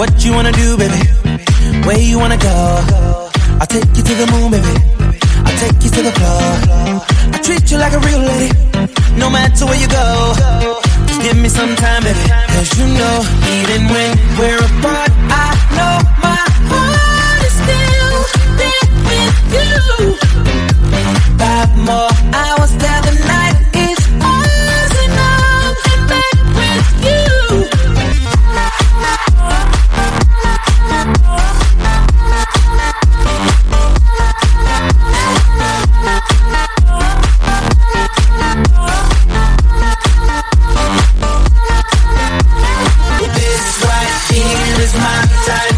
What you wanna do, baby? Where you wanna go? I'll take you to the moon, baby. I'll take you to the floor. I treat you like a real lady, no matter where you go. Just give me some time, baby. Cause you know, even when we're apart, I know my heart is still there with you. 5 more hours till the night is ours, and I'm in bed with you. This right here is my time.